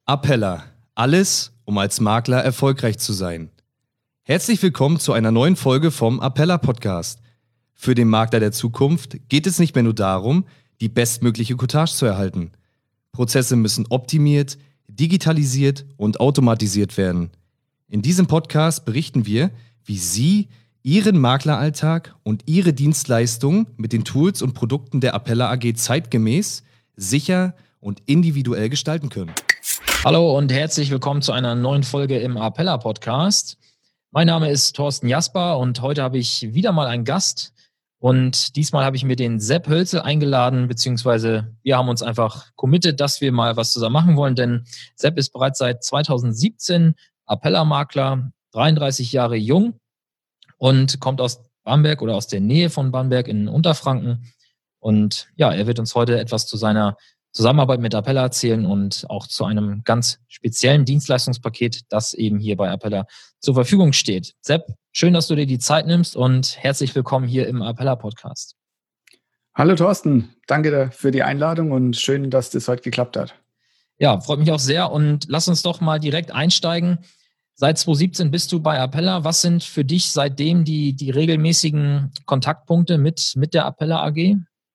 Appella. Alles, um als Makler erfolgreich zu sein. Herzlich willkommen zu einer neuen Folge vom Appella Podcast. Für den Makler der Zukunft geht es nicht mehr nur darum, die bestmögliche Cottage zu erhalten. Prozesse müssen optimiert, digitalisiert und automatisiert werden. In diesem Podcast berichten wir, wie Sie Ihren Makleralltag und Ihre Dienstleistungen mit den Tools und Produkten der Appella AG zeitgemäß, sicher und individuell gestalten können. Hallo und herzlich willkommen zu einer neuen Folge im Appella Podcast. Mein Name ist Thorsten Jasper und heute habe ich wieder mal einen Gast. Und diesmal habe ich mir den Sepp Hölzel eingeladen, beziehungsweise wir haben uns einfach committed, dass wir mal was zusammen machen wollen, denn Sepp ist bereits seit 2017 Appella-Makler, 33 Jahre jung und kommt aus Bamberg oder aus der Nähe von Bamberg in Unterfranken. Und ja, er wird uns heute etwas zu seiner Zusammenarbeit mit Appella erzählen und auch zu einem ganz speziellen Dienstleistungspaket, das eben hier bei Appella zur Verfügung steht. Sepp, schön, dass du dir die Zeit nimmst und herzlich willkommen hier im Appella Podcast. Hallo Thorsten, danke für die Einladung und schön, dass das heute geklappt hat. Ja, freut mich auch sehr und lass uns doch mal direkt einsteigen. Seit 2017 bist du bei Appella. Was sind für dich seitdem die regelmäßigen Kontaktpunkte mit der Appella AG?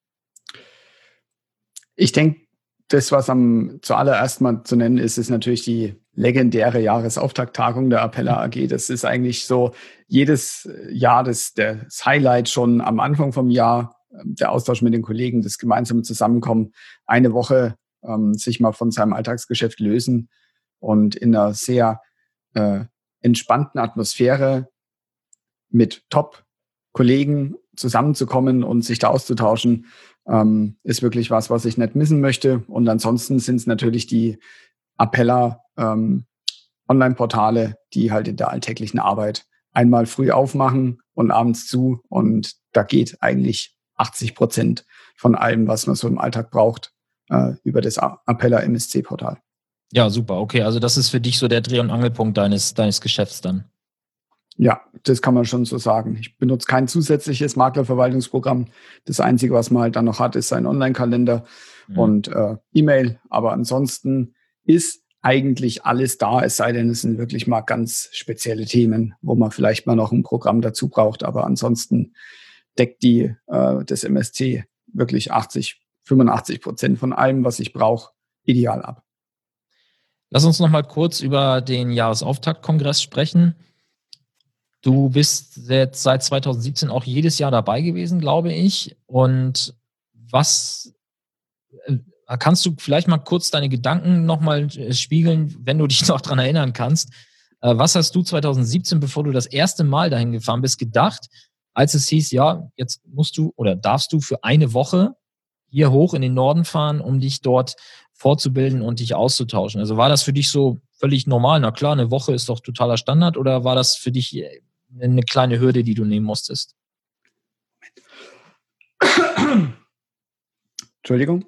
Ich denke, das, was zuallererst mal zu nennen ist natürlich die legendäre Jahresauftakttagung der Appella AG. Das ist eigentlich so jedes Jahr das Highlight schon am Anfang vom Jahr, der Austausch mit den Kollegen, das gemeinsame Zusammenkommen, eine Woche sich mal von seinem Alltagsgeschäft lösen und in einer sehr entspannten Atmosphäre mit Top-Kollegen zusammenzukommen und sich da auszutauschen, ist wirklich was ich nicht missen möchte. Und ansonsten sind es natürlich die Appella Online-Portale, die halt in der alltäglichen Arbeit einmal früh aufmachen und abends zu. Und da geht eigentlich 80% von allem, was man so im Alltag braucht, über das Appella MSC-Portal. Ja, super. Okay, also das ist für dich so der Dreh- und Angelpunkt deines Geschäfts dann. Ja, das kann man schon so sagen. Ich benutze kein zusätzliches Maklerverwaltungsprogramm. Das Einzige, was man halt dann noch hat, ist ein Online-Kalender und E-Mail. Aber ansonsten ist eigentlich alles da, es sei denn, es sind wirklich mal ganz spezielle Themen, wo man vielleicht mal noch ein Programm dazu braucht. Aber ansonsten deckt das MSC wirklich 85% von allem, was ich brauche, ideal ab. Lass uns noch mal kurz über den Jahresauftaktkongress sprechen. Du bist seit 2017 auch jedes Jahr dabei gewesen, glaube ich. Und kannst du vielleicht mal kurz deine Gedanken nochmal spiegeln, wenn du dich noch dran erinnern kannst? Was hast du 2017, bevor du das erste Mal dahin gefahren bist, gedacht, als es hieß, ja, jetzt musst du oder darfst du für eine Woche hier hoch in den Norden fahren, um dich dort fortzubilden und dich auszutauschen? Also war das für dich so völlig normal? Na klar, eine Woche ist doch totaler Standard, oder war das für dich eine kleine Hürde, die du nehmen musstest? Entschuldigung.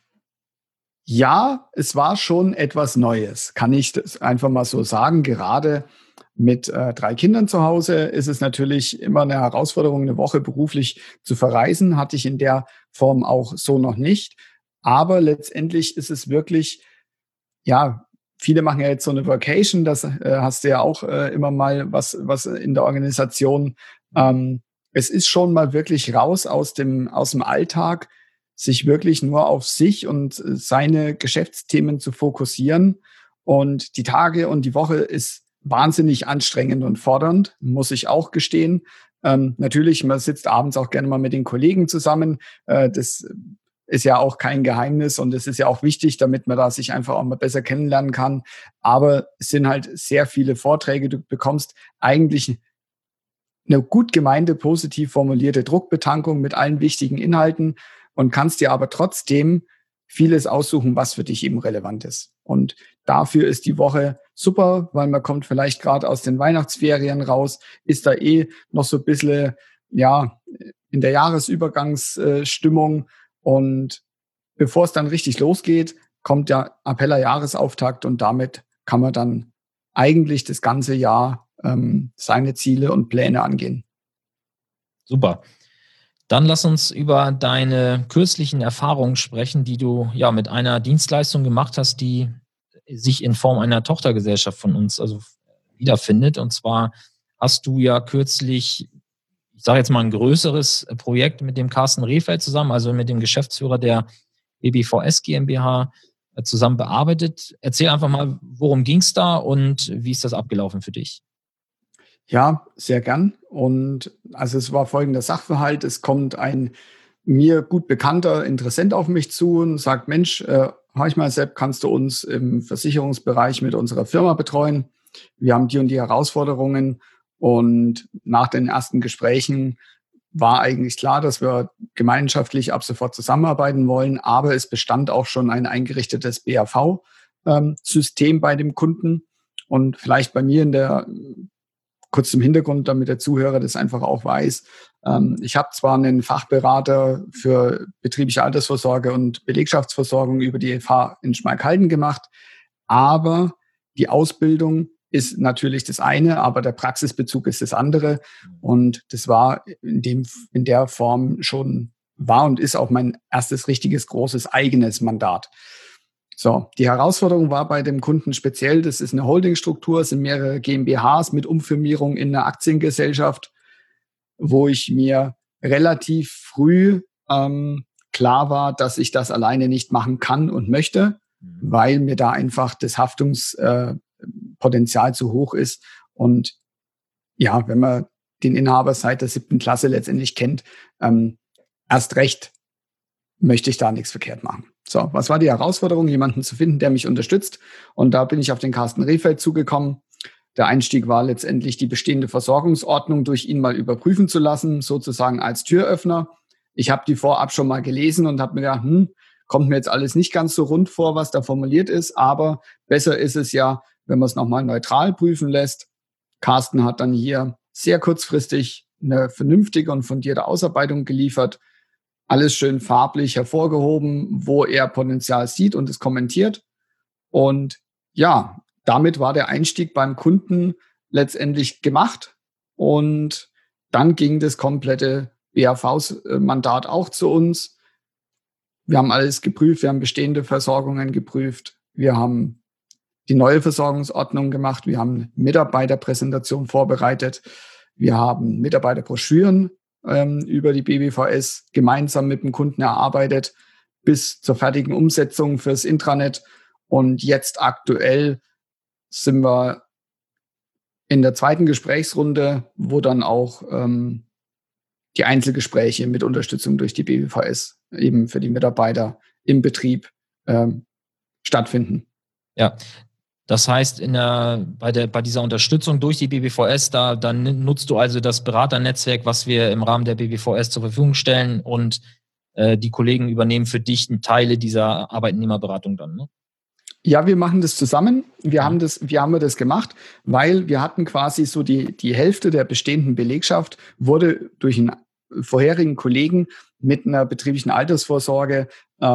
Ja, es war schon etwas Neues, kann ich das einfach mal so sagen. Gerade mit 3 Kindern zu Hause ist es natürlich immer eine Herausforderung, eine Woche beruflich zu verreisen. Hatte ich in der Form auch so noch nicht. Aber letztendlich ist es wirklich, ja, viele machen ja jetzt so eine Vacation, das hast du ja auch immer mal was in der Organisation. Es ist schon mal wirklich raus aus dem Alltag, sich wirklich nur auf sich und seine Geschäftsthemen zu fokussieren. Und die Tage und die Woche ist wahnsinnig anstrengend und fordernd, muss ich auch gestehen. Natürlich, man sitzt abends auch gerne mal mit den Kollegen zusammen. Das ist ja auch kein Geheimnis und es ist ja auch wichtig, damit man da sich einfach auch mal besser kennenlernen kann. Aber es sind halt sehr viele Vorträge. Du bekommst eigentlich eine gut gemeinte, positiv formulierte Druckbetankung mit allen wichtigen Inhalten und kannst dir aber trotzdem vieles aussuchen, was für dich eben relevant ist. Und dafür ist die Woche super, weil man kommt vielleicht gerade aus den Weihnachtsferien raus, ist da noch so ein bisschen, ja, in der Jahresübergangsstimmung. Und bevor es dann richtig losgeht, kommt der Appella-Jahresauftakt und damit kann man dann eigentlich das ganze Jahr seine Ziele und Pläne angehen. Super. Dann lass uns über deine kürzlichen Erfahrungen sprechen, die du ja mit einer Dienstleistung gemacht hast, die sich in Form einer Tochtergesellschaft von uns wiederfindet. Und zwar hast du ja kürzlich, ich sage jetzt mal, ein größeres Projekt mit dem Carsten Rehfeld zusammen, also mit dem Geschäftsführer der BBVS GmbH zusammen bearbeitet. Erzähl einfach mal, worum ging es da und wie ist das abgelaufen für dich? Ja, sehr gern. Und also es war folgender Sachverhalt. Es kommt ein mir gut bekannter Interessent auf mich zu und sagt, Mensch, hör ich mal, Sepp, kannst du uns im Versicherungsbereich mit unserer Firma betreuen? Wir haben die und die Herausforderungen. Und nach den ersten Gesprächen war eigentlich klar, dass wir gemeinschaftlich ab sofort zusammenarbeiten wollen. Aber es bestand auch schon ein eingerichtetes BAV-System bei dem Kunden. Und vielleicht bei mir kurz zum Hintergrund, damit der Zuhörer das einfach auch weiß. Ich habe zwar einen Fachberater für betriebliche Altersvorsorge und Belegschaftsversorgung über die FH in Schmalkalden gemacht, aber die Ausbildung ist natürlich das eine, aber der Praxisbezug ist das andere. Und das war in der Form schon, war und ist auch mein erstes richtiges, großes eigenes Mandat. So, die Herausforderung war bei dem Kunden speziell, das ist eine Holdingstruktur, es sind mehrere GmbHs mit Umfirmierung in eine Aktiengesellschaft, wo ich mir relativ früh klar war, dass ich das alleine nicht machen kann und möchte, weil mir da einfach das Haftungspotenzial zu hoch ist. Und ja, wenn man den Inhaber seit der 7. Klasse letztendlich kennt, erst recht möchte ich da nichts verkehrt machen. So, was war die Herausforderung? Jemanden zu finden, der mich unterstützt. Und da bin ich auf den Carsten Rehfeld zugekommen. Der Einstieg war letztendlich, die bestehende Versorgungsordnung durch ihn mal überprüfen zu lassen, sozusagen als Türöffner. Ich habe die vorab schon mal gelesen und habe mir gedacht, kommt mir jetzt alles nicht ganz so rund vor, was da formuliert ist. Aber besser ist es ja, wenn man es nochmal neutral prüfen lässt. Carsten hat dann hier sehr kurzfristig eine vernünftige und fundierte Ausarbeitung geliefert. Alles schön farblich hervorgehoben, wo er Potenzial sieht und es kommentiert. Und ja, damit war der Einstieg beim Kunden letztendlich gemacht. Und dann ging das komplette BAV-Mandat auch zu uns. Wir haben alles geprüft, wir haben bestehende Versorgungen geprüft, wir haben die neue Versorgungsordnung gemacht, wir haben Mitarbeiterpräsentation vorbereitet, wir haben Mitarbeiterbroschüren über die BBVS gemeinsam mit dem Kunden erarbeitet, bis zur fertigen Umsetzung fürs Intranet. Und jetzt aktuell sind wir in der zweiten Gesprächsrunde, wo dann auch die Einzelgespräche mit Unterstützung durch die BBVS eben für die Mitarbeiter im Betrieb stattfinden. Ja, das heißt, bei dieser Unterstützung durch die BBVS, dann nutzt du also das Beraternetzwerk, was wir im Rahmen der BBVS zur Verfügung stellen, und die Kollegen übernehmen für dich Teile dieser Arbeitnehmerberatung dann, ne? Ja, wir machen das zusammen. Wie haben wir das gemacht? Weil wir hatten quasi so die Hälfte der bestehenden Belegschaft wurde durch einen vorherigen Kollegen mit einer betrieblichen Altersvorsorge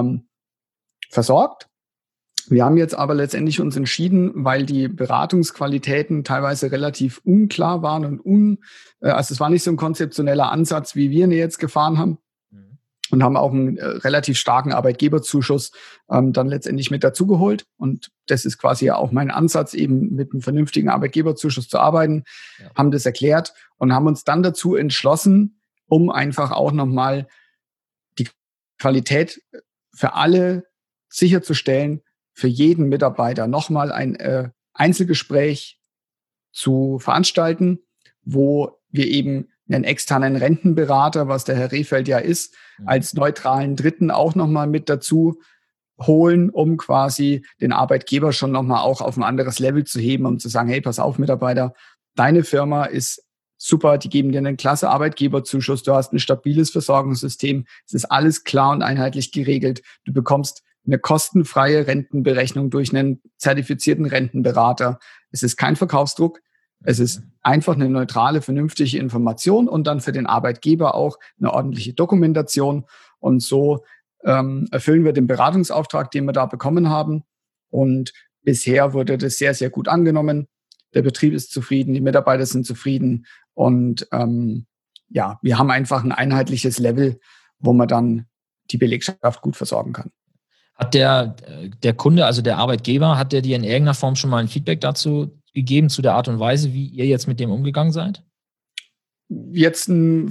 versorgt. Wir haben jetzt aber letztendlich uns entschieden, weil die Beratungsqualitäten teilweise relativ unklar waren und also es war nicht so ein konzeptioneller Ansatz, wie wir ihn jetzt gefahren haben. Und haben auch einen relativ starken Arbeitgeberzuschuss dann letztendlich mit dazugeholt. Und das ist quasi ja auch mein Ansatz, eben mit einem vernünftigen Arbeitgeberzuschuss zu arbeiten, haben das erklärt und haben uns dann dazu entschlossen, um einfach auch nochmal die Qualität für alle sicherzustellen, für jeden Mitarbeiter nochmal ein Einzelgespräch zu veranstalten, wo wir eben einen externen Rentenberater, was der Herr Rehfeld ja ist, als neutralen Dritten auch nochmal mit dazu holen, um quasi den Arbeitgeber schon nochmal auch auf ein anderes Level zu heben, um zu sagen, hey, pass auf, Mitarbeiter, deine Firma ist super, die geben dir einen klasse Arbeitgeberzuschuss, du hast ein stabiles Versorgungssystem, es ist alles klar und einheitlich geregelt, du bekommst eine kostenfreie Rentenberechnung durch einen zertifizierten Rentenberater, es ist kein Verkaufsdruck, es ist einfach eine neutrale, vernünftige Information und dann für den Arbeitgeber auch eine ordentliche Dokumentation. Und so erfüllen wir den Beratungsauftrag, den wir da bekommen haben. Und bisher wurde das sehr, sehr gut angenommen. Der Betrieb ist zufrieden, die Mitarbeiter sind zufrieden. Und wir haben einfach ein einheitliches Level, wo man dann die Belegschaft gut versorgen kann. Hat der Kunde, also der Arbeitgeber, hat der dir in irgendeiner Form schon mal ein Feedback dazu gegeben, zu der Art und Weise, wie ihr jetzt mit dem umgegangen seid? Jetzt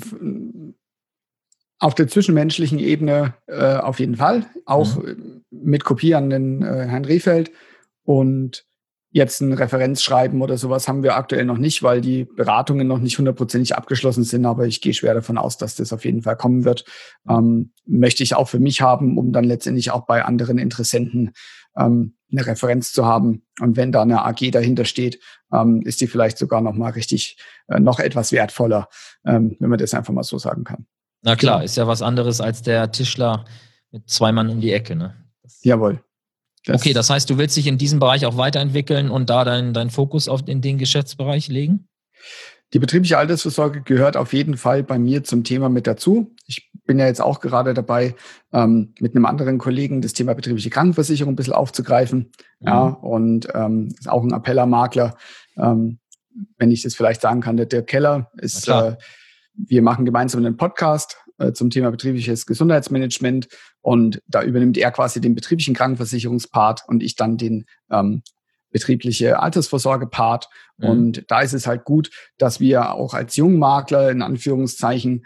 auf der zwischenmenschlichen Ebene auf jeden Fall, auch mit Kopie an den Herrn Rehfeld. Und jetzt ein Referenzschreiben oder sowas haben wir aktuell noch nicht, weil die Beratungen noch nicht 100% abgeschlossen sind. Aber ich gehe schwer davon aus, dass das auf jeden Fall kommen wird. Möchte ich auch für mich haben, um dann letztendlich auch bei anderen Interessenten eine Referenz zu haben. Und wenn da eine AG dahinter steht, ist die vielleicht sogar noch mal richtig noch etwas wertvoller, wenn man das einfach mal so sagen kann. Na klar, ist ja was anderes als der Tischler mit 2 Mann um die Ecke, ne? Jawohl. Okay, das heißt, du willst dich in diesem Bereich auch weiterentwickeln und da deinen Fokus in den Geschäftsbereich legen? Die betriebliche Altersvorsorge gehört auf jeden Fall bei mir zum Thema mit dazu. Ich bin ja jetzt auch gerade dabei, mit einem anderen Kollegen das Thema betriebliche Krankenversicherung ein bisschen aufzugreifen. Ja, und ist auch ein Appellermakler. Wenn ich das vielleicht sagen kann, der Dirk Keller ist, wir machen gemeinsam einen Podcast zum Thema betriebliches Gesundheitsmanagement und da übernimmt er quasi den betrieblichen Krankenversicherungspart und ich dann den betriebliche Altersvorsorge-Part. Und da ist es halt gut, dass wir auch als Jungmakler in Anführungszeichen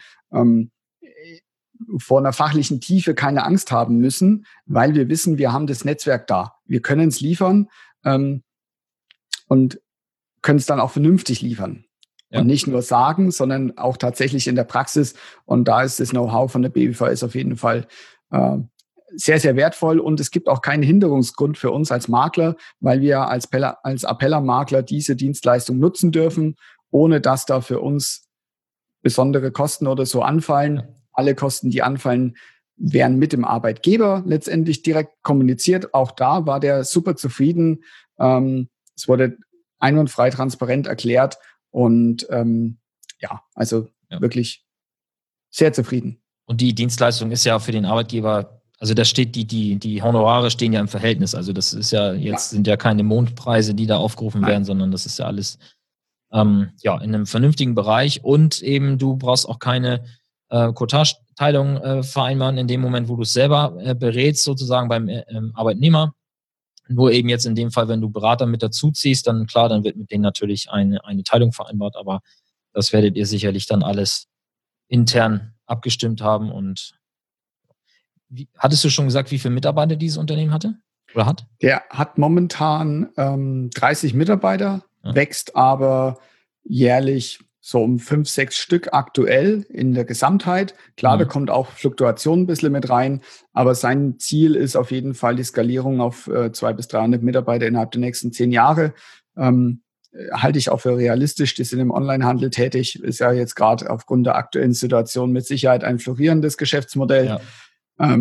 vor einer fachlichen Tiefe keine Angst haben müssen, weil wir wissen, wir haben das Netzwerk da. Wir können es liefern und können es dann auch vernünftig liefern. Ja. Und nicht nur sagen, sondern auch tatsächlich in der Praxis. Und da ist das Know-how von der BVS auf jeden Fall sehr, sehr wertvoll. Und es gibt auch keinen Hinderungsgrund für uns als Makler, weil wir als Appellermakler diese Dienstleistung nutzen dürfen, ohne dass da für uns besondere Kosten oder so anfallen. Ja. Alle Kosten, die anfallen, werden mit dem Arbeitgeber letztendlich direkt kommuniziert. Auch da war der super zufrieden. Es wurde einwandfrei transparent erklärt. Und wirklich sehr zufrieden. Und die Dienstleistung ist ja für den Arbeitgeber, also da steht die Honorare stehen ja im Verhältnis. Also das ist ja jetzt sind ja keine Mondpreise, die da aufgerufen werden, sondern das ist ja alles in einem vernünftigen Bereich. Und eben du brauchst auch keine Cottage-Teilung vereinbaren in dem Moment, wo du es selber berätst, sozusagen beim Arbeitnehmer. Nur eben jetzt in dem Fall, wenn du Berater mit dazu ziehst, dann klar, dann wird mit denen natürlich eine Teilung vereinbart, aber das werdet ihr sicherlich dann alles intern abgestimmt haben. Und hattest du schon gesagt, wie viele Mitarbeiter dieses Unternehmen hatte oder hat? Der hat momentan 30 Mitarbeiter, wächst aber jährlich so um 5, 6 Stück aktuell in der Gesamtheit. Klar, da kommt auch Fluktuation ein bisschen mit rein, aber sein Ziel ist auf jeden Fall die Skalierung auf 200 bis 300 Mitarbeiter innerhalb der nächsten 10 Jahre. Halte ich auch für realistisch. Die sind im Onlinehandel tätig, ist ja jetzt gerade aufgrund der aktuellen Situation mit Sicherheit ein florierendes Geschäftsmodell. Ja.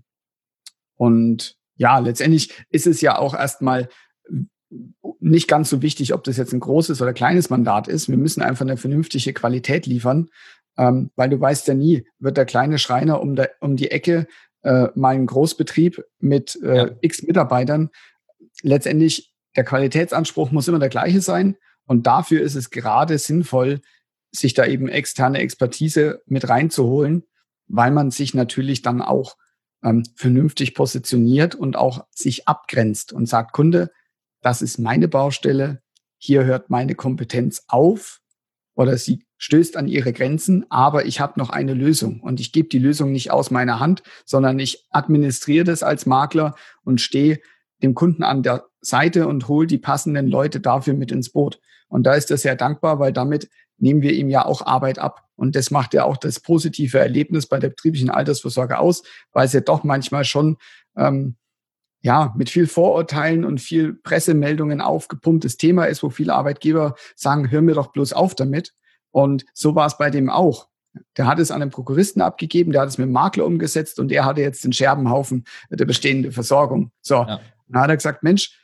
Und ja, letztendlich ist es ja auch erstmal nicht ganz so wichtig, ob das jetzt ein großes oder kleines Mandat ist. Wir müssen einfach eine vernünftige Qualität liefern, weil du weißt ja nie, wird der kleine Schreiner um die Ecke mal ein Großbetrieb mit x Mitarbeitern. Letztendlich, der Qualitätsanspruch muss immer der gleiche sein und dafür ist es gerade sinnvoll, sich da eben externe Expertise mit reinzuholen, weil man sich natürlich dann auch vernünftig positioniert und auch sich abgrenzt und sagt, Kunde, das ist meine Baustelle, hier hört meine Kompetenz auf oder sie stößt an ihre Grenzen, aber ich habe noch eine Lösung und ich gebe die Lösung nicht aus meiner Hand, sondern ich administriere das als Makler und stehe dem Kunden an der Seite und hole die passenden Leute dafür mit ins Boot. Und da ist er sehr dankbar, weil damit nehmen wir ihm ja auch Arbeit ab. Und das macht ja auch das positive Erlebnis bei der betrieblichen Altersvorsorge aus, weil es ja doch manchmal schon mit viel Vorurteilen und viel Pressemeldungen aufgepumptes Thema ist, wo viele Arbeitgeber sagen, hör mir doch bloß auf damit. Und so war es bei dem auch. Der hat es an den Prokuristen abgegeben, der hat es mit dem Makler umgesetzt und er hatte jetzt den Scherbenhaufen der bestehenden Versorgung. So, Dann hat er gesagt, Mensch,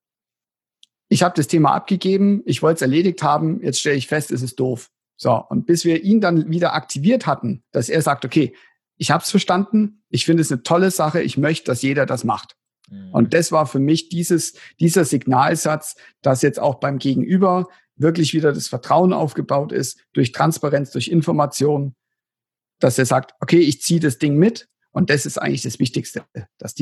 ich habe das Thema abgegeben, ich wollte es erledigt haben, jetzt stelle ich fest, es ist doof. So, und bis wir ihn dann wieder aktiviert hatten, dass er sagt, okay, ich habe es verstanden, ich finde es eine tolle Sache, ich möchte, dass jeder das macht. Und das war für mich dieser Signalsatz, dass jetzt auch beim Gegenüber wirklich wieder das Vertrauen aufgebaut ist, durch Transparenz, durch Information, dass er sagt, okay, ich ziehe das Ding mit. Und das ist eigentlich das Wichtigste, dass die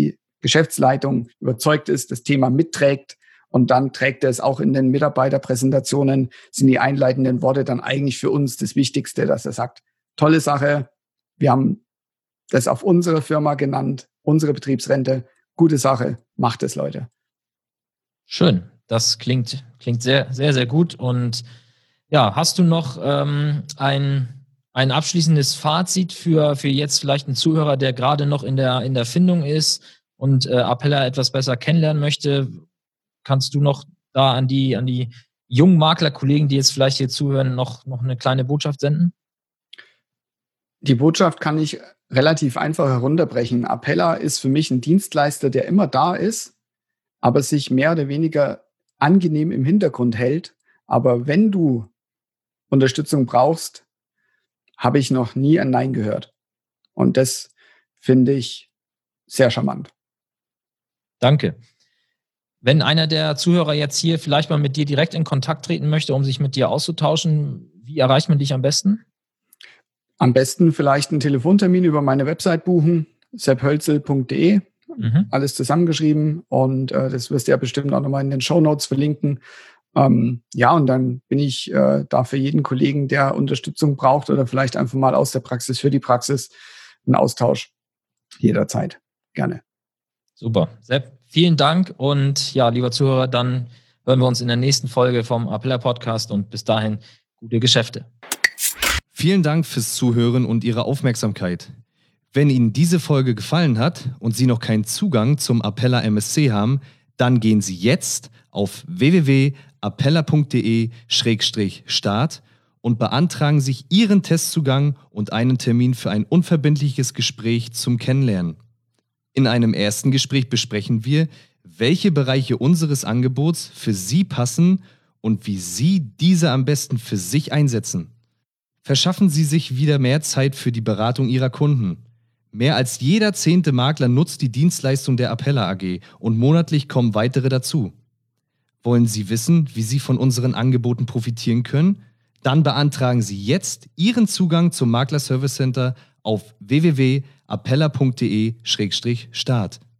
Geschäftsleitung überzeugt ist, das Thema mitträgt und dann trägt er es auch in den Mitarbeiterpräsentationen, sind die einleitenden Worte dann eigentlich für uns das Wichtigste, dass er sagt, tolle Sache, wir haben das auf unsere Firma genannt, unsere Betriebsrente, gute Sache, macht es, Leute. Schön, das klingt sehr, sehr, sehr gut. Und ja, hast du noch ein abschließendes Fazit für jetzt vielleicht einen Zuhörer, der gerade noch in der Findung ist und Apella etwas besser kennenlernen möchte? Kannst du noch da an die jungen Maklerkollegen, die jetzt vielleicht hier zuhören, noch eine kleine Botschaft senden? Die Botschaft kann ich relativ einfach herunterbrechen. Apella ist für mich ein Dienstleister, der immer da ist, aber sich mehr oder weniger angenehm im Hintergrund hält. Aber wenn du Unterstützung brauchst, habe ich noch nie ein Nein gehört. Und das finde ich sehr charmant. Danke. Wenn einer der Zuhörer jetzt hier vielleicht mal mit dir direkt in Kontakt treten möchte, um sich mit dir auszutauschen, wie erreicht man dich am besten? Am besten vielleicht einen Telefontermin über meine Website buchen, sepphölzel.de, alles zusammengeschrieben und das wirst du ja bestimmt auch nochmal in den Shownotes verlinken. Ja, und dann bin ich da für jeden Kollegen, der Unterstützung braucht oder vielleicht einfach mal aus der Praxis für die Praxis, ein Austausch jederzeit. Gerne. Super. Sepp, vielen Dank und ja, lieber Zuhörer, dann hören wir uns in der nächsten Folge vom Apella Podcast und bis dahin gute Geschäfte. Vielen Dank fürs Zuhören und Ihre Aufmerksamkeit. Wenn Ihnen diese Folge gefallen hat und Sie noch keinen Zugang zum Apella MSC haben, dann gehen Sie jetzt auf www.apella.de/start und beantragen sich Ihren Testzugang und einen Termin für ein unverbindliches Gespräch zum Kennenlernen. In einem ersten Gespräch besprechen wir, welche Bereiche unseres Angebots für Sie passen und wie Sie diese am besten für sich einsetzen. Verschaffen Sie sich wieder mehr Zeit für die Beratung Ihrer Kunden. Mehr als jeder 10. Makler nutzt die Dienstleistung der Apella AG und monatlich kommen weitere dazu. Wollen Sie wissen, wie Sie von unseren Angeboten profitieren können? Dann beantragen Sie jetzt Ihren Zugang zum Makler Service Center auf www.apella.de/start.